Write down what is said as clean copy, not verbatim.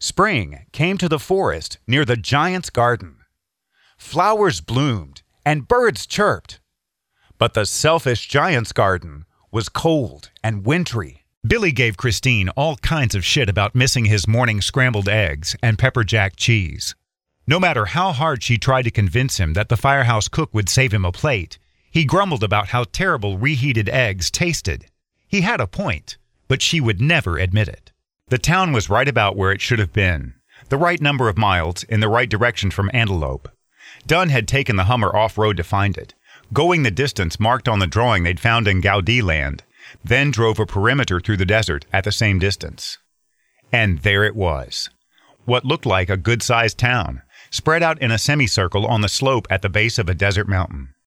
Spring came to the forest near the giant's garden. Flowers bloomed and birds chirped. But the selfish giant's garden was cold and wintry. Billy gave Christine all kinds of shit about missing his morning scrambled eggs and pepper jack cheese. No matter how hard she tried to convince him that the firehouse cook would save him a plate, he grumbled about how terrible reheated eggs tasted. He had a point, but she would never admit it. The town was right about where it should have been, the right number of miles in the right direction from Antelope. Dunn had taken the Hummer off-road to find it, going the distance marked on the drawing they'd found in Gaudi Land, then drove a perimeter through the desert at the same distance. And there it was. What looked like a good-sized town, spread out in a semicircle on the slope at the base of a desert mountain.